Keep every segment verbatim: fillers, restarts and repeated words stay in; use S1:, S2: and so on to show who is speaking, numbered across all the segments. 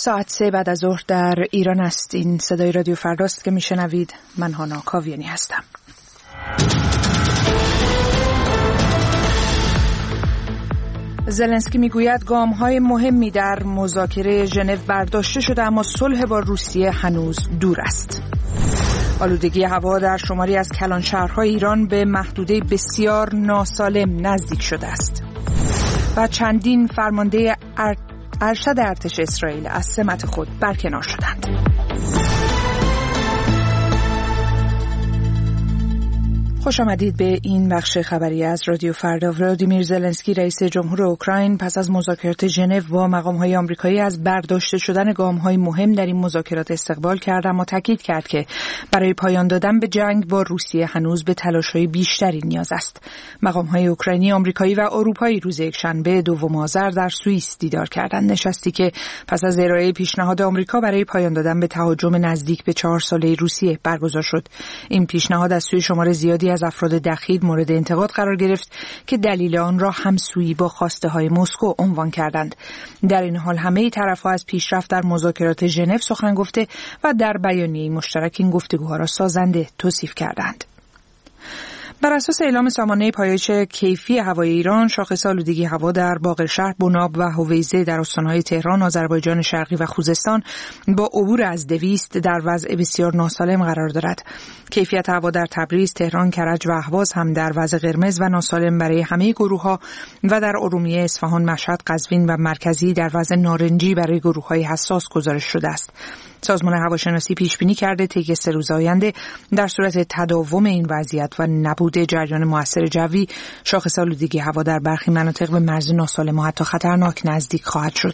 S1: ساعت سه بعد از ظهر در ایران است. این صدای رادیو فرداست که میشنوید. من هانا کاویانی هستم. زلنسکی میگوید گام‌های مهمی در مذاکره ژنو برداشته شده، اما صلح با روسیه هنوز دور است. آلودگی هوا در شماری از کلان شهرهای ایران به محدوده بسیار ناسالم نزدیک شده است و چندین فرمانده ارشد ارتش اسرائیل از سمت خود برکنار شدند. خوش آمدید به این بخش خبری از رادیو فردا. ولادیمیر زلنسکی رئیس جمهور اوکراین پس از مذاکرات ژنو با مقام‌های آمریکایی از برداشته شدن گام‌های مهم در این مذاکرات استقبال کرد، اما تاکید کرد که برای پایان دادن به جنگ با روسیه هنوز به تلاش‌های بیشتری نیاز است. مقام‌های اوکراینی، آمریکایی و اروپایی روز یکشنبه دوم آذر در سوئیس دیدار کردند، نشستی که پس از ارائه پیشنهاد آمریکا برای پایان دادن به تهاجم نزدیک به چهار ساله روسیه برگزار شد. این پیشنهاد از سوی شمار زیادی از افراد دخیل مورد انتقاد قرار گرفت که دلیل آن را همسویی با خواسته های مسکو عنوان کردند. در این حال همه طرف‌ها از پیشرفت در مذاکرات ژنو سخن گفته و در بیانیه مشترک این گفتگوها را سازنده توصیف کردند. بر اساس اعلام سامانه پایش کیفی هوای ایران، شاخص آلودگی هوا در باقرشهر، بناب و هویزه در استان‌های تهران، آذربایجان شرقی و خوزستان با عبور از دویست در وضع بسیار ناسالم قرار دارد. کیفیت هوا در تبریز، تهران، کرج و اهواز هم در وضع قرمز و ناسالم برای همه گروه‌ها و در ارومیه، اصفهان، مشهد، قزوین و مرکزی در وضع نارنجی برای گروه‌های حساس گزارش شده است. سازمان هواشناسی پیش بینی کرده طی سه روز آینده در صورت تداوم این وضعیت و نبود جریان مؤثر جوی، شاخص آلودگی هوا در برخی مناطق به مرز ناسالم و حتی خطرناک نزدیک خواهد شد.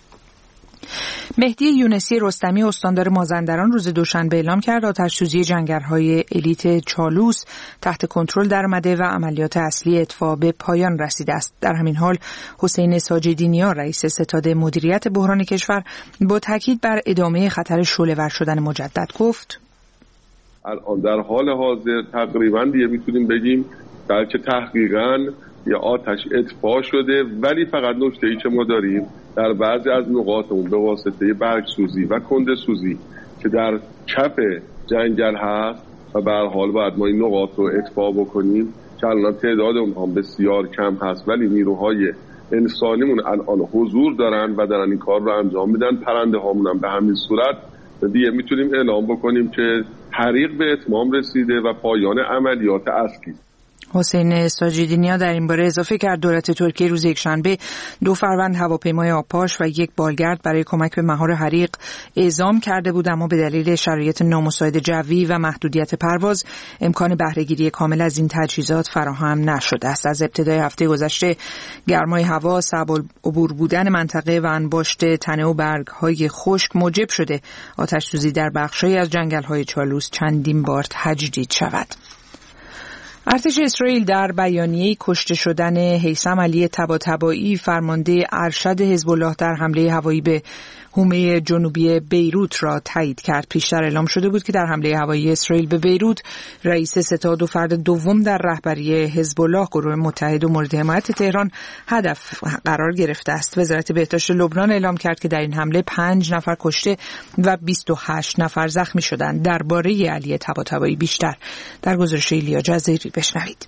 S1: مهدی یونسی رستمی استاندار مازندران روز دوشنبه اعلام کرد آتش‌سوزی جنگل‌های الیت چالوس تحت کنترل درآمده و عملیات اصلی اطفاء به پایان رسیده است. در همین حال حسین ساجدی نیا رئیس ستاد مدیریت بحران کشور با تاکید بر ادامه خطر شعله‌ور شدن مجدد گفت:
S2: الان در حال حاضر تقریباً دیگه میتونیم بگیم بلکه تحقیقاً یا آتش اطفاء شده، ولی فقط نکته‌ای که ما داریم در بعضی از نقاطمون به واسطه برگ سوزی و کنده سوزی که در کف جنگل هست و به هر حال باید ما این نقاط رو اطفاء بکنیم که الان تعداد اونها بسیار کم هست، ولی نیروهای انسانیمون الان حضور دارن و دارن این کار رو انجام میدن. پرنده هامون هم به همین صورت دیگه میتونیم اعلام بکنیم که حریق به اتمام رسیده و پایان عملیات اصلی.
S1: حسین ساجدینیا در این باره اضافه کرد دولت ترکیه روز یکشنبه دو فروند هواپیمای آبپاش و یک بالگرد برای کمک به مهار حریق اعزام کرده بود، اما به دلیل شرایط نامساعد جوی و محدودیت پرواز امکان بهره‌گیری کامل از این تجهیزات فراهم نشده است. از ابتدای هفته گذشته گرمای هوا، صعب العبور بودن منطقه و انباشت تنه و برگ‌های خشک موجب شده آتش‌سوزی در بخش‌هایی از جنگل‌های چالوس چندین بار تجدید شود. ارتش اسرائیل در بیانیه‌ای کشته شدن هیثم علی طباطبایی فرمانده ارشد حزب الله در حمله هوایی به حومه جنوبی بیروت را تایید کرد. پیشتر اعلام شده بود که در حمله هوایی اسرائیل به بیروت رئیس ستاد و فرد دوم در رهبری حزب الله گروه متحد و مورد حمایت تهران هدف قرار گرفته است. وزارت بهداشت لبنان اعلام کرد که در این حمله پنج نفر کشته و بیست و هشت نفر زخمی شدند. درباره علی طباطبایی بیشتر در گزارش ایلیا جزیری بشنوید.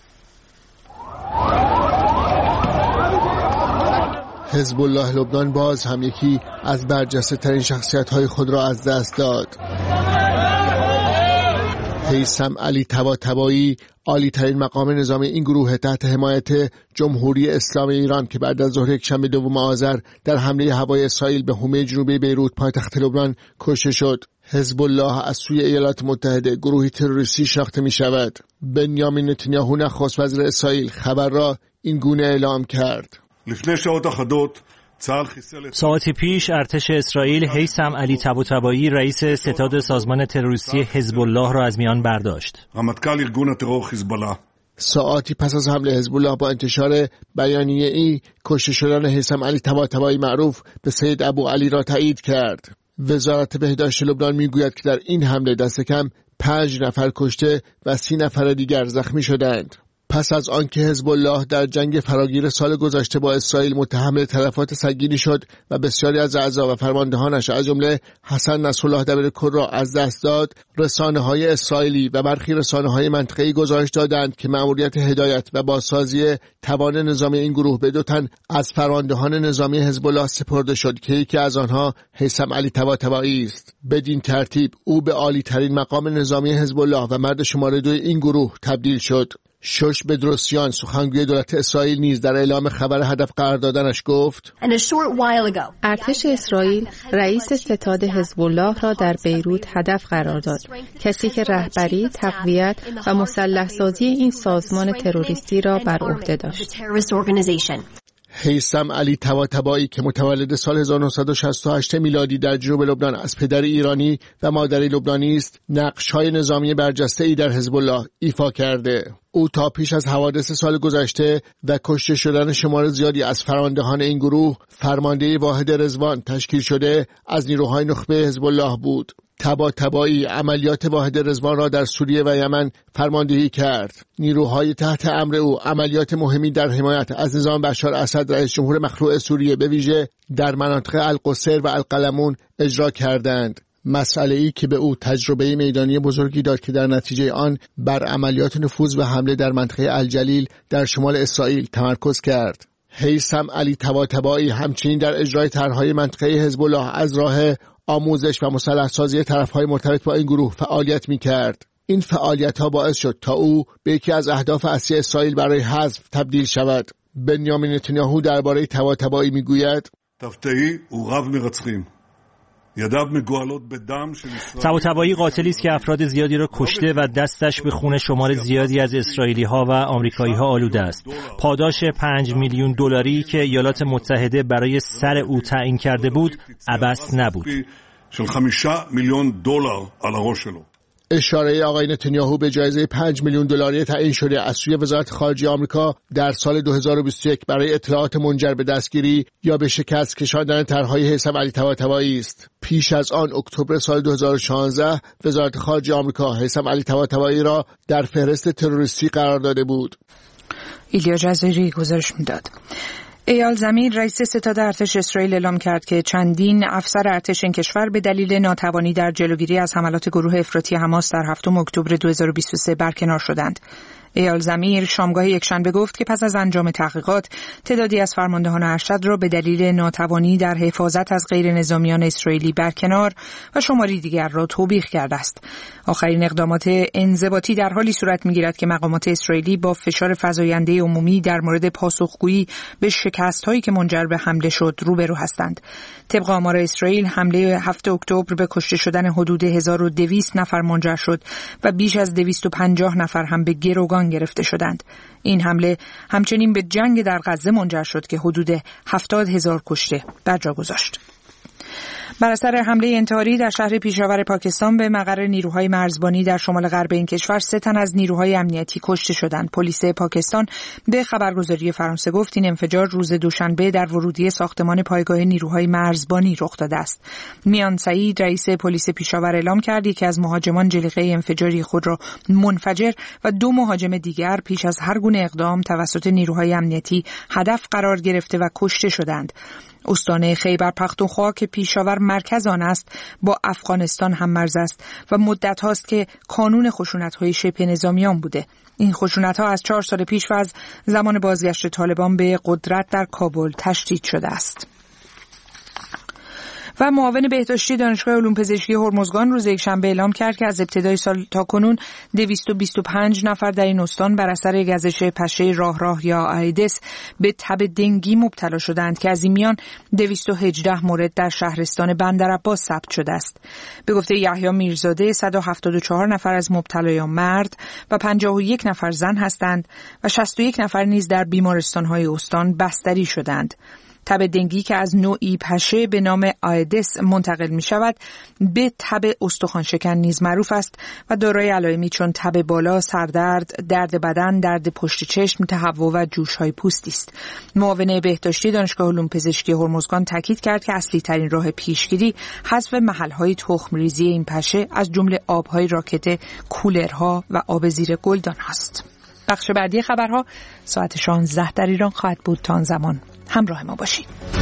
S3: حزب الله لبنان باز هم یکی از برجسته ترین شخصیت های خود را از دست داد. هیثم علی طباطبایی عالی ترین مقام نظامی این گروه تحت حمایت جمهوری اسلامی ایران که بعد از ظهر یکشنبه دوم آذر در حمله هوایی اسرائیل به حومه جنوبی بیروت پایتخت لبنان کشته شد. حزب الله از سوی ایالات متحده گروهی تروریستی شناخته می شود. بنیامین نتانیاهو نخست وزیر اسرائیل خبر را این گونه اعلام کرد:
S4: ساعتی پیش ارتش اسرائیل هیثم علی طباطبایی رئیس ستاد سازمان تروریستی حزب الله را از میان برداشت.
S3: ساعتی پس از حمله حزب الله با انتشار بیانیه ای کشته شدن هیثم علی طباطبایی معروف به سید ابو علی را تایید کرد. وزارت بهداشت لبنان میگوید که در این حمله دست کم پنج نفر کشته و سی نفر دیگر زخمی شدند. پس از آنکه حزب الله در جنگ فراگیر سال گذشته با اسرائیل متحمل تلفات سنگینی شد و بسیاری از اعضا و فرماندهانش از جمله حسن نصرالله دبیرکل را از دست داد، رسانه‌های اسرائیلی و برخی رسانه‌های منطقه‌ای گزارش دادند که مأموریت هدایت و بازسازی توان نظامی این گروه به دو تن از فرماندهان نظامی حزب الله سپرده شد که یکی از آنها هیثم علی طباطبایی است. بدین ترتیب او به عالی ترین مقام نظامی حزب الله و مرد شماره دو این گروه تبدیل شد. شوش بدروسیان سخنگوی دولت اسرائیل نیز در اعلام خبر هدف قرار دادنش گفت:
S5: ارتش اسرائیل رئیس ستاد حزب الله را در بیروت هدف قرار داد، کسی که رهبری، تقویت و مسلح سازی این سازمان تروریستی را بر عهده داشت.
S3: هیثم علی طباطبایی که متولد سال هزار و نهصد و شصت و هشت میلادی در جنوب لبنان از پدر ایرانی و مادری لبنانی است، نقش‌های نظامی برجسته‌ای در حزب الله ایفا کرده. او تا پیش از حوادث سال گذشته و کشته شدن شمار زیادی از فرماندهان این گروه، فرمانده واحد رضوان تشکیل شده از نیروهای نخبه حزب الله بود. طباطبایی عملیات واحد رضوان را در سوریه و یمن فرماندهی کرد. نیروهای تحت امر او عملیات مهمی در حمایت از نظام بشار اسد رئیس جمهور مخلوع سوریه به ویژه در مناطق القصیر و القلمون اجرا کردند. مسئله‌ای که به او تجربه میدانی بزرگی داد که در نتیجه آن بر عملیات نفوذ و حمله در منطقه الجلیل در شمال اسرائیل تمرکز کرد. هیثم علی طباطبایی همچنین در اجرای طرح‌های منطقه حزب الله از راه آموزش و مسلح سازی طرف‌های مرتبط با این گروه فعالیت می‌کرد. این فعالیت‌ها باعث شد تا او به یکی از اهداف اصلی اسرائیل برای حذف تبدیل شود. بنیامین نتانیاهو درباره طباطبایی می‌گوید:
S6: طباطبایی او رب مرצחים.
S4: طباطبایی قاتلی است که افراد زیادی را کشته و دستش به خون شمار زیادی از اسرائیلی ها و آمریکایی ها آلوده است. پاداش پنج میلیون دلاری که ایالات متحده برای سر او تعیین کرده بود عبث نبود.
S3: اشاره آقای نتانیاهو به جایزه پنج میلیون دلاری تعیین شده از سوی وزارت خارجه آمریکا در سال دو هزار و بیست و یک برای اطلاعات منجر به دستگیری یا به شکست کشاندن طرح‌های هیثم علی طباطبایی است. پیش از آن اکتبر سال دو هزار و شانزده وزارت خارجه آمریکا هیثم علی طباطبایی را در فهرست تروریستی قرار داده بود.
S1: ایلیا جزیری گزارش میداد. ایال زمیر رئیس ستاد ارتش اسرائیل اعلام کرد که چندین افسر ارتش این کشور به دلیل ناتوانی در جلوگیری از حملات گروه افراطی حماس در هفتم اکتبر دو هزار و بیست و سه برکنار شدند. ایال زمیر شامگاه یکشنبه گفت که پس از انجام تحقیقات تعدادی از فرماندهان ارشد را به دلیل ناتوانی در حفاظت از غیر نظامیان اسرائیلی برکنار و شماری دیگر را توبیخ کرده است. آخرین اقدامات انضباطی در حالی صورت می‌گیرد که مقامات اسرائیلی با فشار فزاینده عمومی در مورد پاسخگویی به شکست‌هایی که منجر به حمله شد روبرو هستند. طبق آمار اسرائیل حمله هفتم اکتبر به کشته شدن حدود هزار و دویست نفر منجر شد و بیش از دویست و پنجاه نفر هم به گروگان گرفته شدند. این حمله همچنین به جنگ در غزه منجر شد که حدود هفتاد هزار کشته بر جا گذاشت. بر اثر حمله انتحاری در شهر پیشاور پاکستان به مقر نیروهای مرزبانی در شمال غرب این کشور سه تن از نیروهای امنیتی کشته شدند. پلیس پاکستان به خبرگزاری فرانسه گفت این انفجار روز دوشنبه در ورودی ساختمان پایگاه نیروهای مرزبانی رخ داده است. میان سعید رئیس پلیس پیشاور اعلام کرد که از مهاجمان جلیقه انفجاری خود را منفجر و دو مهاجم دیگر پیش از هر گونه اقدام توسط نیروهای امنیتی هدف قرار گرفته و کشته شدند. استان خیبر پختونخوا که پیشاور مرکز آن است با افغانستان هم مرز است و مدت هاست که کانون خشونت‌های شبه نظامیان بوده. این خشونت‌ها از چهار سال پیش و از زمان بازگشت طالبان به قدرت در کابل تشدید شده است. و معاون بهداشتی دانشگاه علوم پزشکی هرمزگان روز یکشنبه اعلام کرد که از ابتدای سال تا کنون دویست و بیست و پنج نفر در این استان بر اثر گزش پشه راه راه یا آیدس به تب دنگی مبتلا شدند که از این میان دویست و هجده مورد در شهرستان بندرعباس ثبت شده است. به گفته یحیی میرزاده صد و هفتاد و چهار نفر از مبتلایان مرد و پنجاه و یک نفر زن هستند و شصت و یک نفر نیز در بیمارستان‌های استان بستری شدند. تب دنگی که از نوعی پشه به نام آیدس منتقل می شود به تب استخوان شکن نیز معروف است و دارای علائمی چون تب بالا، سردرد، درد بدن، درد پشت چشم، تهوع و جوش های پوستی است. معاون بهداشتی دانشگاه علوم پزشکی هرمزگان تاکید کرد که اصلی ترین راه پیشگیری حذف محل های تخم ریزی این پشه از جمله آب های راکت، کولرها و آب زیر گلدان است. بخش بعدی خبرها ساعت شانزده در ایران خواهد بود. تا آن زمان همراه ما باشید.